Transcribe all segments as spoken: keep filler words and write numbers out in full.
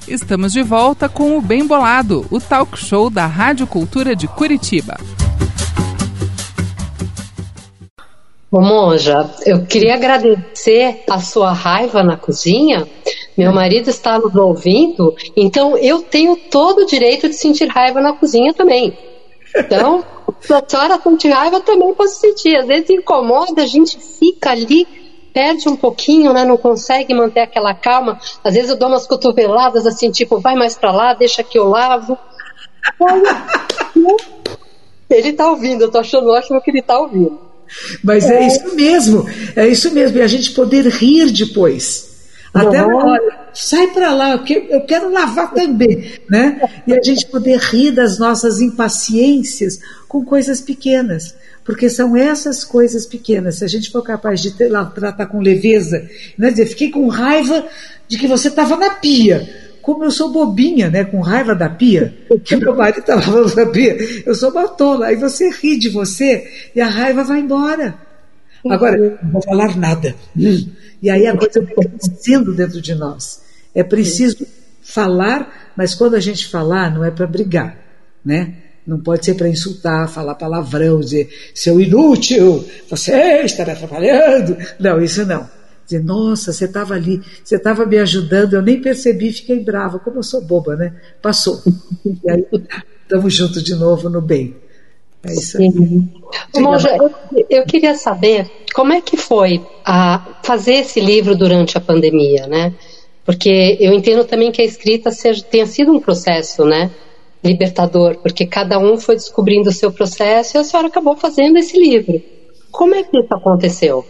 Estamos de volta com o Bem Bolado, o talk show da Rádio Cultura de Curitiba. Ô Monja, eu queria agradecer a sua raiva na cozinha. Meu marido está nos ouvindo, então eu tenho todo o direito de sentir raiva na cozinha também. Então, se a senhora sentir raiva, eu também posso sentir. Às vezes incomoda, a gente fica ali, perde um pouquinho, né? Não consegue manter aquela calma. Às vezes eu dou umas cotoveladas assim, tipo, vai mais pra lá, deixa que eu lavo. Ele tá ouvindo, eu tô achando ótimo que ele tá ouvindo. Mas é, é isso mesmo, é isso mesmo, e a gente poder rir depois. Até na hora, sai para lá, eu quero lavar também, né? E a gente poder rir das nossas impaciências com coisas pequenas, porque são essas coisas pequenas. Se a gente for capaz de ter, lá, tratar com leveza, né? Dizer, fiquei com raiva de que você estava na pia. Como eu sou bobinha, né? Com raiva da pia, que meu marido estava lavando na pia, eu sou uma tola. Aí você ri de você e a raiva vai embora. Agora, não vou falar nada. E aí a coisa vai crescendo dentro de nós. É preciso falar, mas quando a gente falar, não é para brigar, né? Não pode ser para insultar, falar palavrão, dizer, seu inútil, você está me atrapalhando. Não, isso não. Dizer, nossa, você estava ali, você estava me ajudando, eu nem percebi, fiquei brava, como eu sou boba, né? Passou. E aí, estamos juntos de novo no bem. É isso aí. Monja, eu, eu queria saber como é que foi a fazer esse livro durante a pandemia, né? Porque eu entendo também que a escrita seja, tenha sido um processo, né, libertador, porque cada um foi descobrindo o seu processo e a senhora acabou fazendo esse livro. Como é que isso aconteceu?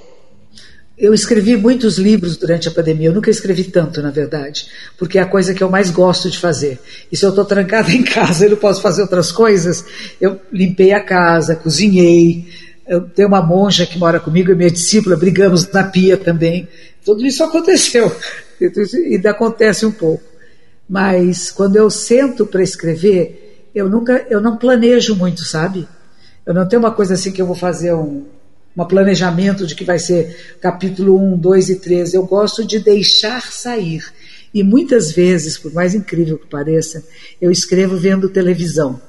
Eu escrevi muitos livros durante a pandemia, eu nunca escrevi tanto, na verdade, porque é a coisa que eu mais gosto de fazer. E se eu estou trancada em casa e não posso fazer outras coisas, eu limpei a casa, cozinhei, eu tenho uma monja que mora comigo, é minha discípula, brigamos na pia também. Tudo isso aconteceu, e ainda acontece um pouco. Mas quando eu sento para escrever, eu, nunca, eu não planejo muito, sabe? Eu não tenho uma coisa assim que eu vou fazer um... um planejamento de que vai ser capítulo um, dois e três. Eu gosto de deixar sair. E muitas vezes, por mais incrível que pareça, eu escrevo vendo televisão.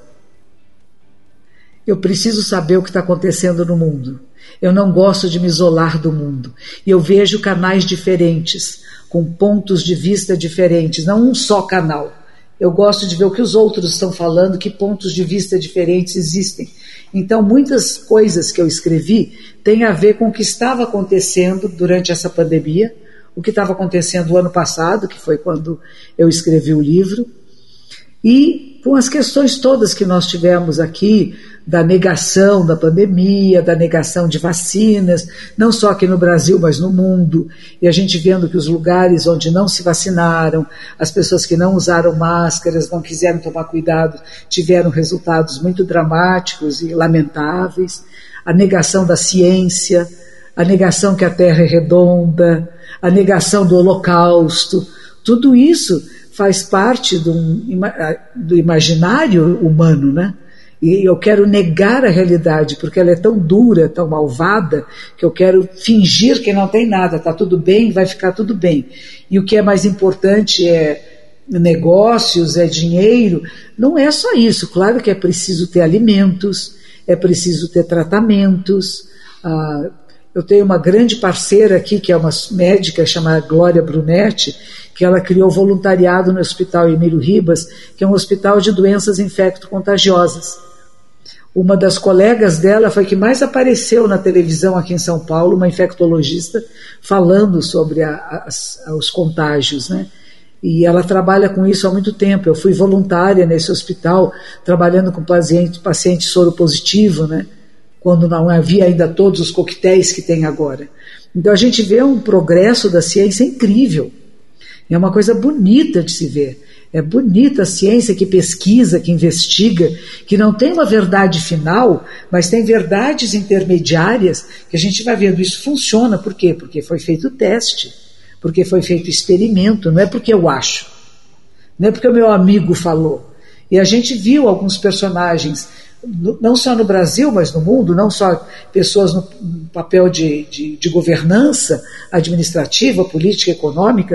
Eu preciso saber o que está acontecendo no mundo. Eu não gosto de me isolar do mundo. E eu vejo canais diferentes, com pontos de vista diferentes, não um só canal. Eu gosto de ver o que os outros estão falando, que pontos de vista diferentes existem. Então, muitas coisas que eu escrevi têm a ver com o que estava acontecendo durante essa pandemia, o que estava acontecendo o ano passado, que foi quando eu escrevi o livro, e com as questões todas que nós tivemos aqui, da negação da pandemia, da negação de vacinas, não só aqui no Brasil, mas no mundo, e a gente vendo que os lugares onde não se vacinaram, as pessoas que não usaram máscaras, não quiseram tomar cuidado, tiveram resultados muito dramáticos e lamentáveis, a negação da ciência, a negação que a Terra é redonda, a negação do Holocausto, tudo isso faz parte do, do imaginário humano, né? E eu quero negar a realidade, porque ela é tão dura, tão malvada, que eu quero fingir que não tem nada, está tudo bem, vai ficar tudo bem. E o que é mais importante é negócios, é dinheiro. Não é só isso, claro que é preciso ter alimentos, é preciso ter tratamentos. Ah, eu tenho uma grande parceira aqui, que é uma médica chamada Glória Brunetti, que ela criou voluntariado no Hospital Emílio Ribas, que é um hospital de doenças infecto-contagiosas. Uma das colegas dela foi que mais apareceu na televisão aqui em São Paulo, uma infectologista, falando sobre a, as, os contágios, né? E ela trabalha com isso há muito tempo. Eu fui voluntária nesse hospital, trabalhando com paciente, paciente soro positivo, né? Quando não havia ainda todos os coquetéis que tem agora. Então a gente vê um progresso da ciência incrível. É uma coisa bonita de se ver. É bonita a ciência que pesquisa, que investiga, que não tem uma verdade final, mas tem verdades intermediárias que a gente vai vendo. Isso funciona. Por quê? Porque foi feito teste, porque foi feito experimento, não é porque eu acho, não é porque o meu amigo falou. E a gente viu alguns personagens, não só no Brasil, mas no mundo, não só pessoas no papel de, de, de governança administrativa, política, econômica,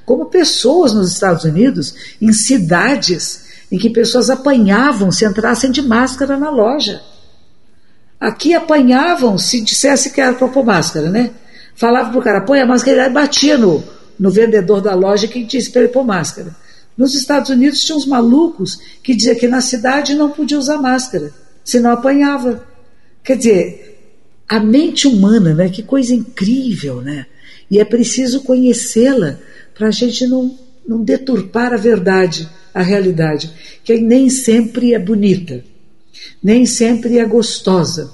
como pessoas nos Estados Unidos, em cidades em que pessoas apanhavam se entrassem de máscara na loja. Aqui apanhavam se dissesse que era para pôr máscara, né? Falava para o cara, põe a máscara, e batia no, no vendedor da loja que disse para ele pôr máscara. Nos Estados Unidos tinha uns malucos que diziam que na cidade não podia usar máscara, senão apanhava. Quer dizer, a mente humana, né? Que coisa incrível, né? E é preciso conhecê-la para a gente não, não deturpar a verdade, a realidade, que nem sempre é bonita, nem sempre é gostosa.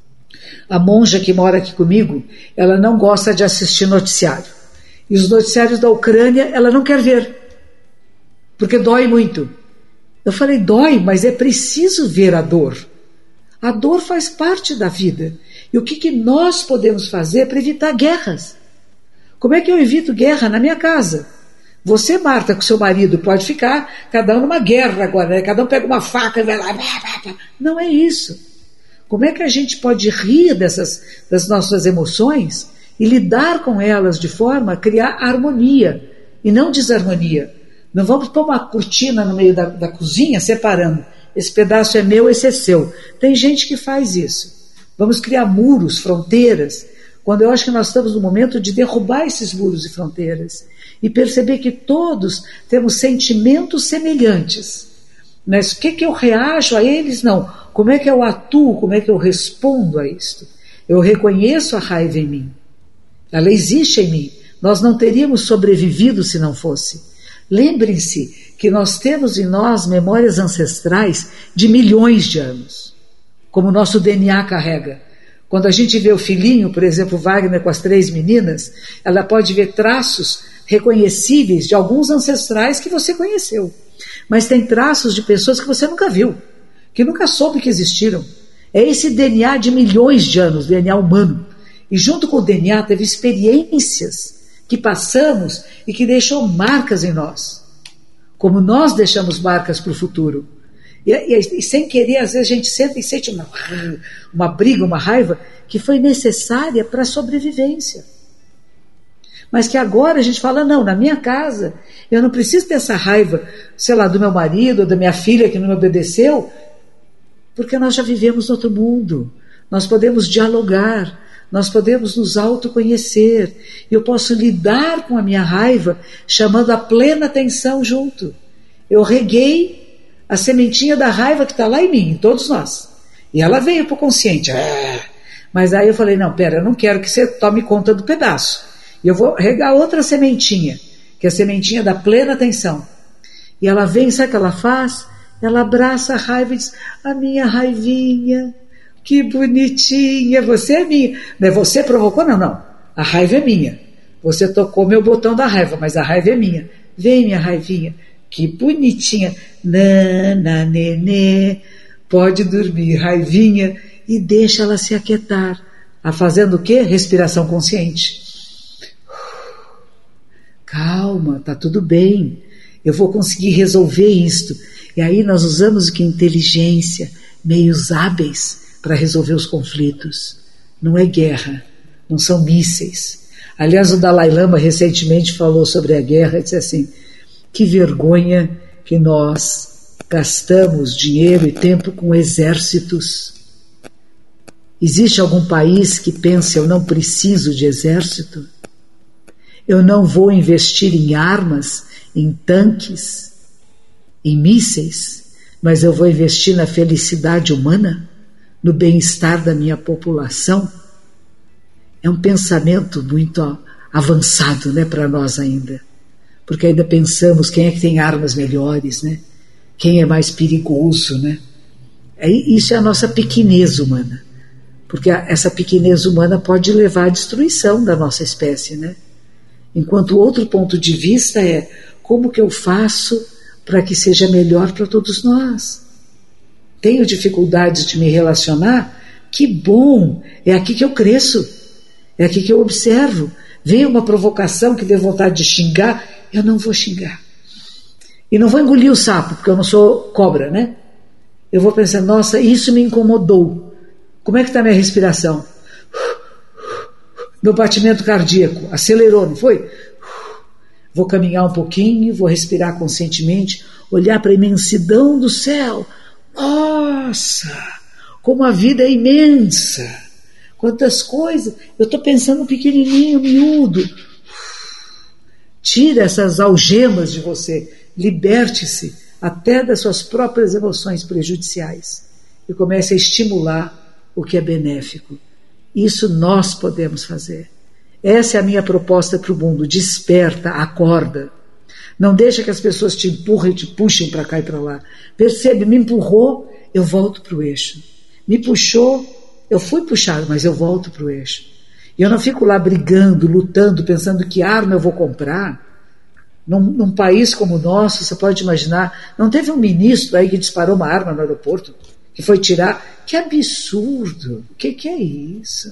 A monja que mora aqui comigo, ela não gosta de assistir noticiário. E os noticiários da Ucrânia, ela não quer ver, porque dói muito. Eu falei, dói, mas é preciso ver a dor. A dor faz parte da vida. E o que, que nós podemos fazer para evitar guerras? Como é que eu evito guerra na minha casa? Você, Marta, com seu marido, pode ficar cada um numa guerra agora, né? Cada um pega uma faca e vai lá. Não é isso. Como é que a gente pode rir dessas, das nossas emoções e lidar com elas de forma a criar harmonia e não desarmonia? Não vamos pôr uma cortina no meio da, da cozinha separando. Esse pedaço é meu, esse é seu. Tem gente que faz isso. Vamos criar muros, fronteiras, quando eu acho que nós estamos no momento de derrubar esses muros e fronteiras e perceber que todos temos sentimentos semelhantes. Mas o que, que eu reajo a eles? Não. Como é que eu atuo? Como é que eu respondo a isto? Eu reconheço a raiva em mim. Ela existe em mim. Nós não teríamos sobrevivido se não fosse. Lembrem-se que nós temos em nós memórias ancestrais de milhões de anos, como o nosso D N A carrega. Quando a gente vê o filhinho, por exemplo, Wagner com as três meninas, ela pode ver traços reconhecíveis de alguns ancestrais que você conheceu. Mas tem traços de pessoas que você nunca viu, que nunca soube que existiram. É esse D N A de milhões de anos, D N A humano. E junto com o D N A teve experiências que passamos e que deixam marcas em nós. Como nós deixamos marcas para o futuro. E, e, e sem querer, às vezes a gente senta e sente uma, uma briga, uma raiva que foi necessária para a sobrevivência. Mas que agora a gente fala, não, na minha casa eu não preciso ter essa raiva, sei lá, do meu marido ou da minha filha que não me obedeceu, porque nós já vivemos no outro mundo. Nós podemos dialogar, nós podemos nos autoconhecer. Eu posso lidar com a minha raiva chamando a plena atenção junto. Eu reguei a sementinha da raiva que está lá em mim, em todos nós. E ela veio para o consciente. Ah, mas aí eu falei, não, pera, eu não quero que você tome conta do pedaço. E eu vou regar outra sementinha, que é a sementinha da plena atenção. E ela vem, sabe o que ela faz? Ela abraça a raiva e diz, a minha raivinha, que bonitinha, você é minha. Não é você provocou, não, não. A raiva é minha. Você tocou meu botão da raiva, mas a raiva é minha. Vem, minha raivinha, que bonitinha. Nana, nenê, pode dormir, raivinha, e deixa ela se aquietar. A fazendo o quê? Respiração consciente. Calma, tá tudo bem. Eu vou conseguir resolver isto. E aí nós usamos o que? Inteligência, meios hábeis para resolver os conflitos. Não é guerra, não são mísseis. Aliás, o Dalai Lama recentemente falou sobre a guerra e disse assim, que vergonha que nós gastamos dinheiro e tempo com exércitos. Existe algum país que pense, eu não preciso de exército? Eu não vou investir em armas, em tanques, em mísseis, mas eu vou investir na felicidade humana, no bem-estar da minha população? É um pensamento muito ó, avançado, né, para nós ainda. Porque ainda pensamos quem é que tem armas melhores, né? Quem é mais perigoso, né? É, isso é a nossa pequenez humana. Porque a, essa pequenez humana pode levar à destruição da nossa espécie, né? Enquanto o outro ponto de vista é como que eu faço para que seja melhor para todos nós. Tenho dificuldades de me relacionar? Que bom! É aqui que eu cresço. É aqui que eu observo. Vem uma provocação que dê vontade de xingar, eu não vou xingar. E não vou engolir o sapo, porque eu não sou cobra, né? Eu vou pensar, nossa, isso me incomodou. Como é que está a minha respiração? Meu batimento cardíaco acelerou, não foi? Vou caminhar um pouquinho, vou respirar conscientemente, olhar para a imensidão do céu. Nossa, como a vida é imensa! Quantas coisas! Eu estou pensando pequenininho, miúdo. Tira essas algemas de você, liberte-se até das suas próprias emoções prejudiciais e comece a estimular o que é benéfico. Isso nós podemos fazer. Essa é a minha proposta para o mundo. Desperta, acorda. Não deixa que as pessoas te empurrem, te puxem para cá e para lá. Percebe, me empurrou, eu volto para o eixo. Me puxou, eu fui puxado, mas eu volto para o eixo. E eu não fico lá brigando, lutando, pensando que arma eu vou comprar. Num, num país como o nosso, você pode imaginar, não teve um ministro aí que disparou uma arma no aeroporto, que foi tirar? Que absurdo! O que, que é isso?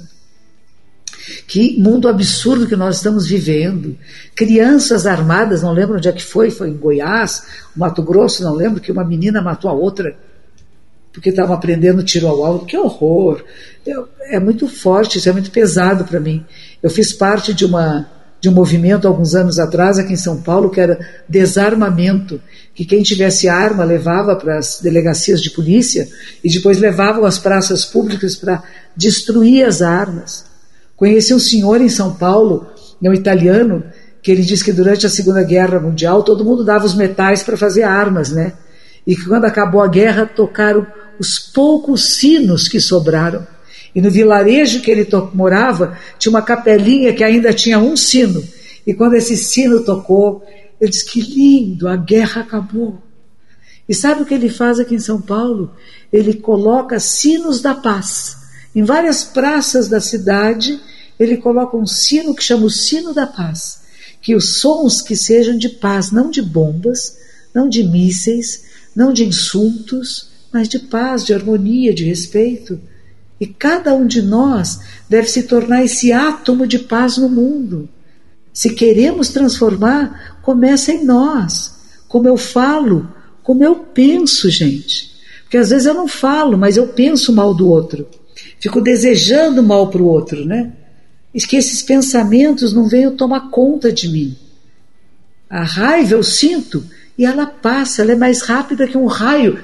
Que mundo absurdo que nós estamos vivendo. Crianças armadas, não lembro onde é que foi, foi em Goiás, Mato Grosso, não lembro, que uma menina matou a outra porque estavam aprendendo tiro ao alvo. Que horror! Eu, é muito forte, isso é muito pesado para mim. Eu fiz parte de, uma, de um movimento alguns anos atrás aqui em São Paulo que era desarmamento, que quem tivesse arma levava para as delegacias de polícia e depois levavam às praças públicas para destruir as armas. Conheci um senhor em São Paulo, um italiano, que ele disse que durante a Segunda Guerra Mundial todo mundo dava os metais para fazer armas, né? E que quando acabou a guerra tocaram os poucos sinos que sobraram. E no vilarejo que ele to- morava tinha uma capelinha que ainda tinha um sino. E quando esse sino tocou, ele disse, que lindo, a guerra acabou. E sabe o que ele faz aqui em São Paulo? Ele coloca sinos da paz. Em várias praças da cidade, ele coloca um sino que chama o sino da paz. Que os sons que sejam de paz, não de bombas, não de mísseis, não de insultos, mas de paz, de harmonia, de respeito. E cada um de nós deve se tornar esse átomo de paz no mundo. Se queremos transformar, começa em nós. Como eu falo, como eu penso, gente. Porque às vezes eu não falo, mas eu penso mal do outro. Fico desejando mal para o outro, né? E que esses pensamentos não venham tomar conta de mim. A raiva eu sinto e ela passa, ela é mais rápida que um raio.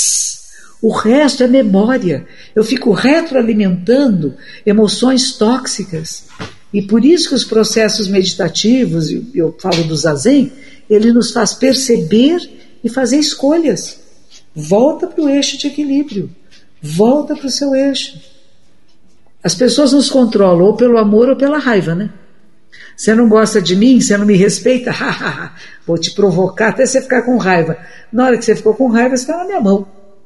O resto é memória. Eu fico retroalimentando emoções tóxicas. E por isso que os processos meditativos, eu falo do Zazen, ele nos faz perceber e fazer escolhas. Volta para o eixo de equilíbrio. Volta para o seu eixo. As pessoas nos controlam ou pelo amor ou pela raiva, né? Você não gosta de mim, você não me respeita, vou te provocar até você ficar com raiva. Na hora que você ficou com raiva, você está na minha mão.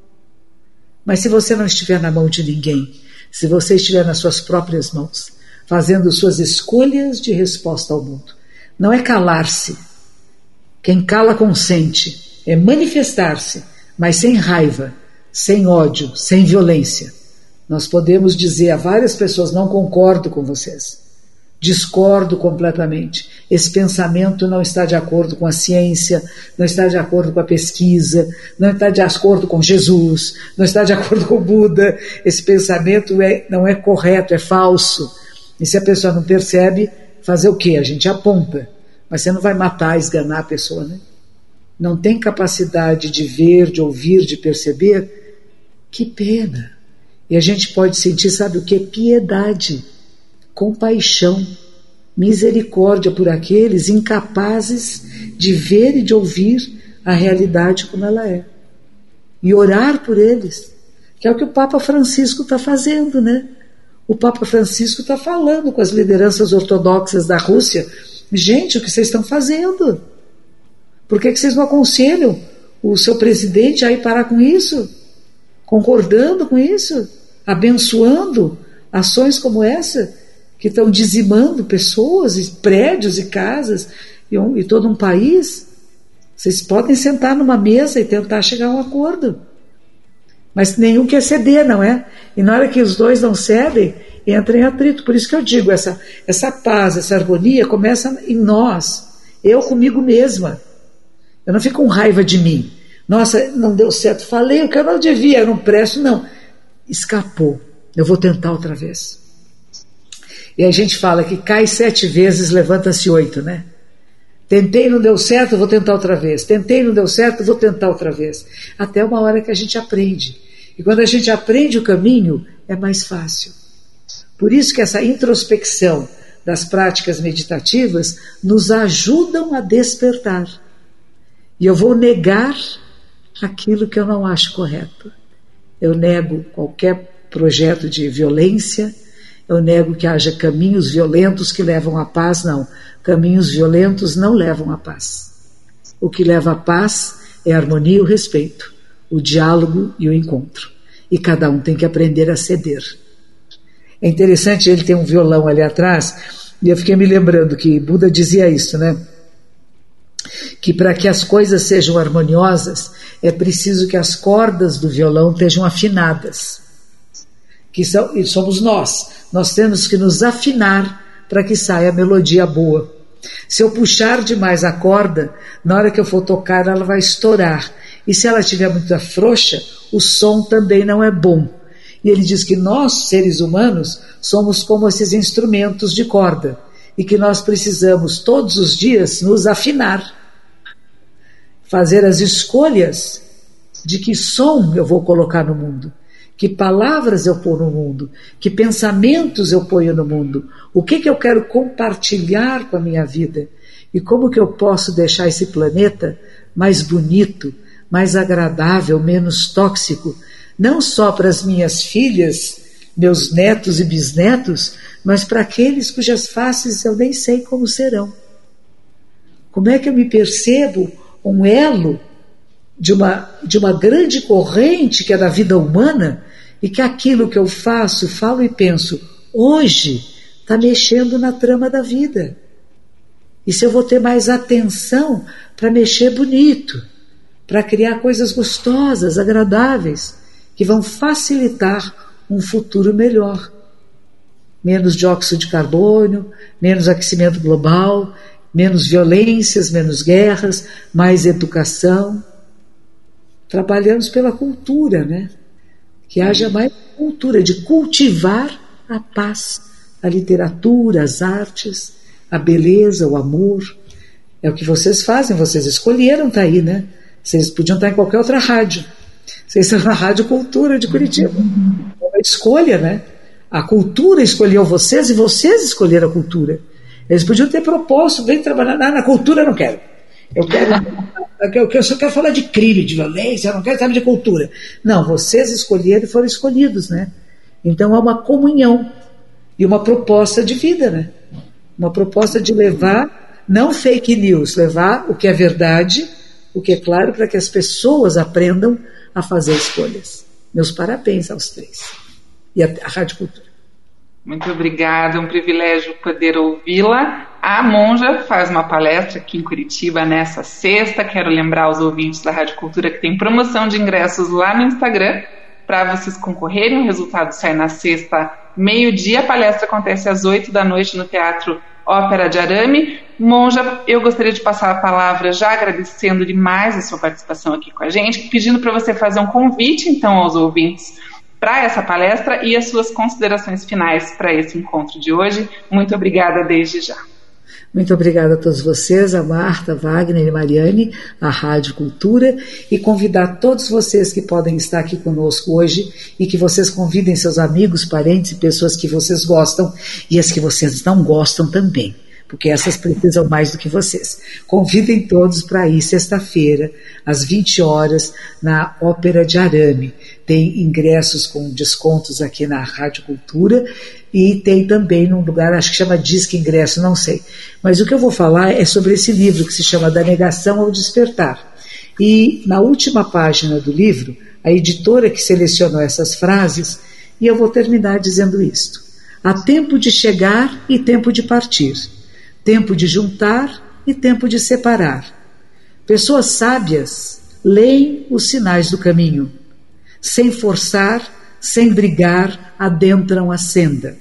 Mas se você não estiver na mão de ninguém, se você estiver nas suas próprias mãos, fazendo suas escolhas de resposta ao mundo, não é calar-se. Quem cala consente, é manifestar-se, mas sem raiva, sem ódio, sem violência. Nós podemos dizer a várias pessoas, não concordo com vocês, discordo completamente, esse pensamento não está de acordo com a ciência, não está de acordo com a pesquisa, não está de acordo com Jesus, não está de acordo com o Buda, esse pensamento é, não é correto, é falso. E se a pessoa não percebe, fazer o quê? A gente aponta, mas você não vai matar, esganar a pessoa, né? Não tem capacidade de ver, de ouvir, de perceber, que pena. E a gente pode sentir, sabe o que? Piedade, compaixão, misericórdia por aqueles incapazes de ver e de ouvir a realidade como ela é. E orar por eles, que é o que o Papa Francisco está fazendo, né? O Papa Francisco está falando com as lideranças ortodoxas da Rússia. Gente, o que vocês estão fazendo? Por que, que vocês não aconselham o seu presidente a ir parar com isso? Concordando com isso? Abençoando ações como essa, que estão dizimando pessoas, e prédios e casas, e, um, e todo um país? Vocês podem sentar numa mesa e tentar chegar a um acordo. Mas nenhum quer ceder, não é? E na hora que os dois não cedem, entra em atrito. Por isso que eu digo, essa, essa paz, essa harmonia começa em nós. Eu comigo mesma. Eu não fico com raiva de mim. Nossa, não deu certo. Falei o que eu não devia, eu não presto, não. Escapou. Eu vou tentar outra vez. E a gente fala que cai sete vezes, levanta-se oito, né? Tentei, não deu certo, vou tentar outra vez. Tentei, não deu certo, vou tentar outra vez. Até uma hora que a gente aprende. E quando a gente aprende o caminho, é mais fácil. Por isso que essa introspecção das práticas meditativas nos ajudam a despertar. E eu vou negar aquilo que eu não acho correto. Eu nego qualquer projeto de violência, eu nego que haja caminhos violentos que levam à paz, não. Caminhos violentos não levam à paz. O que leva à paz é a harmonia e o respeito, o diálogo e o encontro. E cada um tem que aprender a ceder. É interessante, ele tem um violão ali atrás, e eu fiquei me lembrando que Buda dizia isso, né? Que para que as coisas sejam harmoniosas, é preciso que as cordas do violão estejam afinadas. Que são, e somos nós. Nós temos que nos afinar para que saia a melodia boa. Se eu puxar demais a corda, na hora que eu for tocar, ela vai estourar. E se ela estiver muito frouxa, o som também não é bom. E ele diz que nós, seres humanos, somos como esses instrumentos de corda. E que nós precisamos, todos os dias, nos afinar. Fazer as escolhas de que som eu vou colocar no mundo. Que palavras eu ponho no mundo, que pensamentos eu ponho no mundo, o que, que eu quero compartilhar com a minha vida e como que eu posso deixar esse planeta mais bonito, mais agradável, menos tóxico, não só para as minhas filhas, meus netos e bisnetos, mas para aqueles cujas faces eu nem sei como serão. Como é que eu me percebo um elo de uma, de uma grande corrente que é da vida humana e que aquilo que eu faço, falo e penso, hoje está mexendo na trama da vida. E se eu vou ter mais atenção para mexer bonito, para criar coisas gostosas, agradáveis, que vão facilitar um futuro melhor. Menos dióxido de carbono, menos aquecimento global, menos violências, menos guerras, mais educação. Trabalhamos pela cultura, né? Que haja mais cultura, de cultivar a paz, a literatura, as artes, a beleza, o amor. É o que vocês fazem, vocês escolheram estar aí, né? Vocês podiam estar em qualquer outra rádio. Vocês estão na Rádio Cultura de Curitiba. É uma escolha, né? A cultura escolheu vocês e vocês escolheram a cultura. Eles podiam ter proposto, vem trabalhar. Ah, na cultura eu não quero. Eu quero... Eu só quero falar de crime, de violência, eu não quero saber de cultura. Não, vocês escolheram e foram escolhidos, né? Então há uma comunhão e uma proposta de vida, né? Uma proposta de levar, não fake news, levar o que é verdade, o que é claro, para que as pessoas aprendam a fazer escolhas. Meus parabéns aos três. E a, a Rádio Cultura. Muito obrigada, é um privilégio poder ouvi-la. A Monja faz uma palestra aqui em Curitiba nessa sexta. Quero lembrar aos ouvintes da Rádio Cultura que tem promoção de ingressos lá no Instagram para vocês concorrerem. O resultado sai na sexta, meio-dia. A palestra acontece às oito da noite no Teatro Ópera de Arame. Monja, eu gostaria de passar a palavra já agradecendo demais a sua participação aqui com a gente, pedindo para você fazer um convite, então, aos ouvintes para essa palestra e as suas considerações finais para esse encontro de hoje. Muito obrigada desde já. Muito obrigada a todos vocês, a Marta, Wagner e Mariane, a Rádio Cultura, e convidar todos vocês que podem estar aqui conosco hoje e que vocês convidem seus amigos, parentes e pessoas que vocês gostam e as que vocês não gostam também, porque essas precisam mais do que vocês. Convidem todos para ir sexta-feira, às vinte horas, na Ópera de Arame. Tem ingressos com descontos aqui na Rádio Cultura e tem também num lugar, acho que chama Disque Ingresso, não sei. Mas o que eu vou falar é sobre esse livro que se chama Da Negação ao Despertar. E na última página do livro, a editora que selecionou essas frases, e eu vou terminar dizendo isto. Há tempo de chegar e tempo de partir. Tempo de juntar e tempo de separar. Pessoas sábias leem os sinais do caminho. Sem forçar, sem brigar, adentram a senda.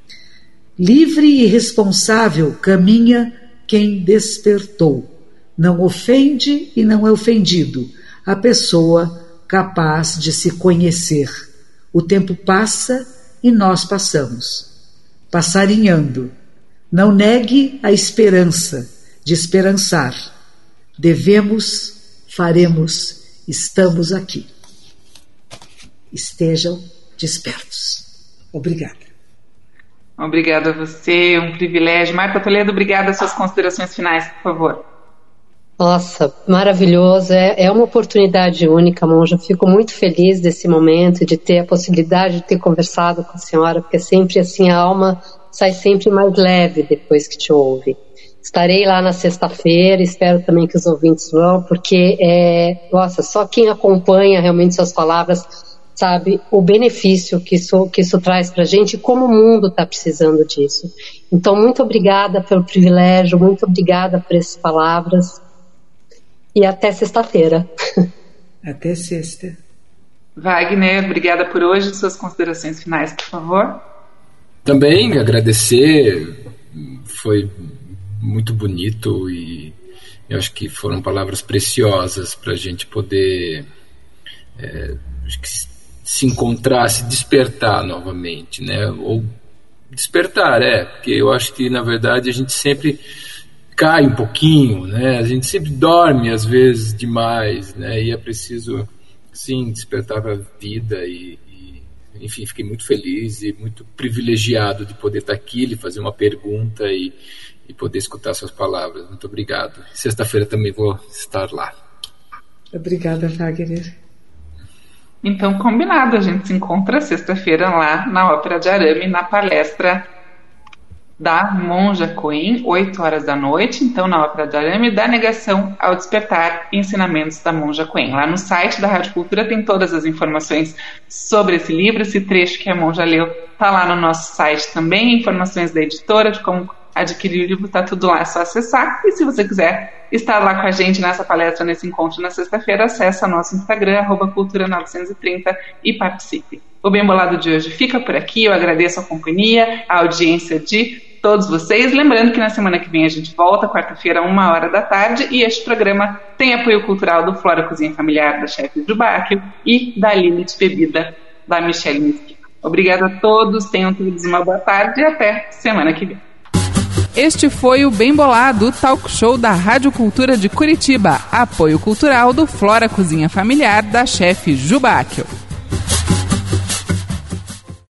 Livre e responsável caminha quem despertou. Não ofende e não é ofendido. A pessoa capaz de se conhecer. O tempo passa e nós passamos. Passarinhando. Não negue a esperança. de esperançar. Devemos, faremos, estamos aqui. Estejam despertos. Obrigada. Obrigada a você, um privilégio. Marta Toledo, obrigada. Suas considerações finais, por favor. Nossa, maravilhoso. É, é uma oportunidade única, Monja. Fico muito feliz desse momento, de ter a possibilidade de ter conversado com a senhora, porque sempre assim a alma sai sempre mais leve depois que te ouve. Estarei lá na sexta-feira, espero também que os ouvintes vão, porque é, nossa, só quem acompanha realmente suas palavras sabe o benefício que isso, que isso traz pra gente e como o mundo está precisando disso. Então, muito obrigada pelo privilégio, muito obrigada por essas palavras e até sexta-feira. Até sexta. Wagner, obrigada por hoje. Suas considerações finais, por favor. Também agradecer, foi muito bonito e eu acho que foram palavras preciosas para a gente poder é, acho que se encontrar, se despertar novamente, né? Ou despertar, é, porque eu acho que na verdade a gente sempre cai um pouquinho, né? A gente sempre dorme às vezes demais, né? E é preciso sim despertar para a vida e, e enfim, fiquei muito feliz e muito privilegiado de poder estar aqui, lhe fazer uma pergunta e, e poder escutar suas palavras. Muito obrigado. Sexta-feira também vou estar lá. Obrigada, Wagner. Então, combinado, a gente se encontra sexta-feira lá na Ópera de Arame, na palestra da Monja Coen, oito horas da noite, então na Ópera de Arame, da negação ao despertar, ensinamentos da Monja Coen. Lá no site da Rádio Cultura tem todas as informações sobre esse livro, esse trecho que a Monja leu está lá no nosso site também, informações da editora, de como adquirir o livro, está tudo lá, é só acessar. E se você quiser estar lá com a gente nessa palestra, nesse encontro na sexta-feira, acessa nosso Instagram, arroba cultura novecentos e trinta e participe. O Bem Bolado de hoje fica por aqui, eu agradeço a companhia, a audiência de todos vocês. Lembrando que na semana que vem a gente volta, quarta-feira, uma hora da tarde, e este programa tem apoio cultural do Flora Cozinha Familiar, da chefe Jubáquio, e da Limite Bebida, da Michelle Mesquita. Obrigada a todos, tenham todos uma boa tarde e até semana que vem. Este foi o Bem Bolado, talk show da Rádio Cultura de Curitiba, apoio cultural do Flora Cozinha Familiar, da chefe Jubáquio.